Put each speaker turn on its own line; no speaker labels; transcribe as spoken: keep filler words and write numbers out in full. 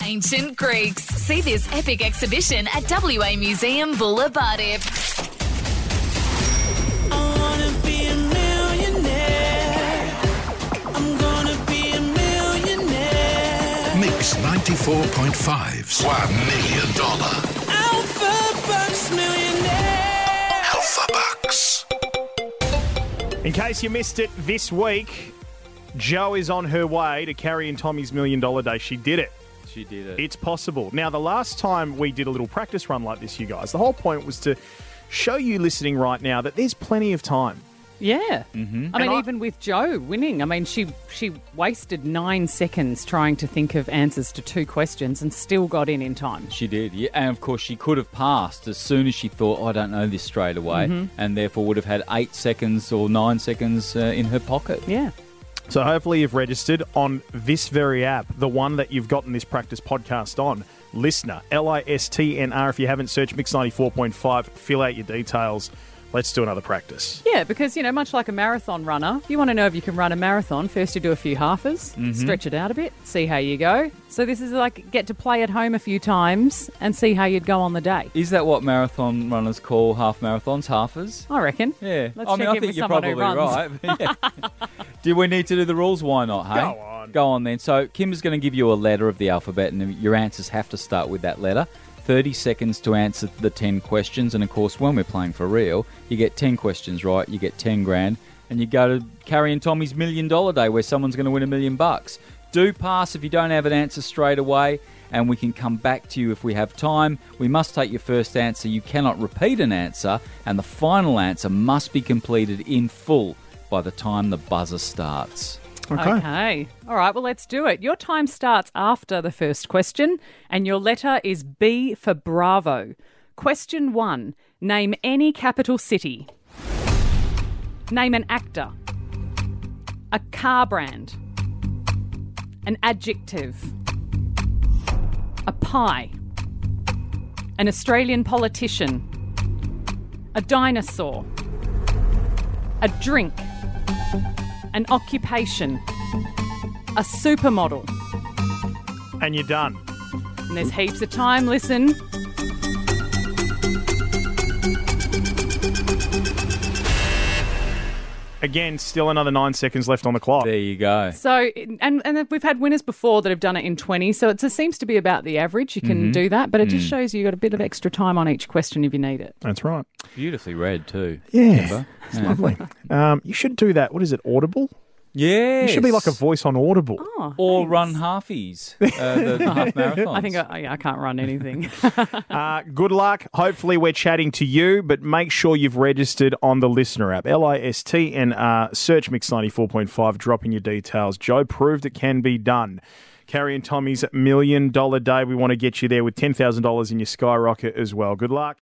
Ancient Greeks. See this epic exhibition at W A Museum Boulevard.
I wanna be a millionaire. I'm gonna be a millionaire.
Mix ninety-four point five's One Million Dollar.
Alpha Bucks millionaire.
Alpha Bucks.
In case you missed it this week, Jo is on her way to carrying Tommy's Million Dollar Day. She did it.
She did it.
It's possible. Now, the last time we did a little practice run like this, you guys, the whole point was to show you listening right now that there's plenty of time.
Yeah. Mm-hmm. I mean,
And I-
even with Jo winning, I mean, she she wasted nine seconds trying to think of answers to two questions and still got in in time.
She did, yeah. And of course, she could have passed as soon as she thought, oh, I don't know this straight away,
Mm-hmm.
and therefore would have had eight seconds or nine seconds uh, in her pocket.
Yeah.
So hopefully you've registered on this very app, the one that you've gotten this practice podcast on. Listener, L I S T N R. If you haven't, search Mix ninety-four point five, fill out your details. Let's do another practice.
Yeah, because, you know, much like a marathon runner, if you want to know if you can run a marathon, first you do a few halfers,
Mm-hmm.
stretch it out a bit, see how you go. So this is like get to play at home a few times and see how you'd go on the day.
Is that what marathon runners call half marathons, halfers?
I reckon.
Yeah.
Let's
I mean,
check
I
in
think
with
you're
someone who
probably
runs.
right. Yeah. Do we need to do the rules? Why not, hey?
Go on.
Go on then. So Kim is going to give you a letter of the alphabet, and your answers have to start with that letter. thirty seconds to answer the ten questions, and of course, when we're playing for real, you get ten questions right, you get ten grand, and you go to carrying Tommy's Million Dollar Day, where someone's going to win a million bucks. Do pass if you don't have an answer straight away, and we can come back to you if we have time. We must take your first answer. You cannot repeat an answer, and the final answer must be completed in full by the time the buzzer starts.
Okay.
Okay. All right, well, let's do it. Your time starts after the first question, and your letter is B for Bravo. Question one. Name any capital city. Name an actor. A car brand. An adjective. A pie. An Australian politician. A dinosaur. A drink. An occupation. A supermodel.
And you're done.
And there's heaps of time. Listen.
Again, still another nine seconds left on the clock.
There you go.
So, and and we've had winners before that have done it in twenty, so it seems to be about the average. You can do that, but it just shows you got a bit of extra time on each question if you need it.
That's right.
Beautifully read too.
Yeah.
Kimber.
It's lovely. Um, you should do that. What is it, Audible?
Yeah.
You should be like a voice on Audible.
Oh,
Or
thanks.
run halfies, uh, the half marathons.
I think I, yeah, I can't run anything.
Uh, good luck. Hopefully we're chatting to you, but make sure you've registered on the Listener app. L I S T N R, search Mix ninety-four point five, drop in your details. Jo proved it can be done. Carrying Tommy's Million Dollar Day. We want to get you there with ten thousand dollars in your Skyrocket as well. Good luck.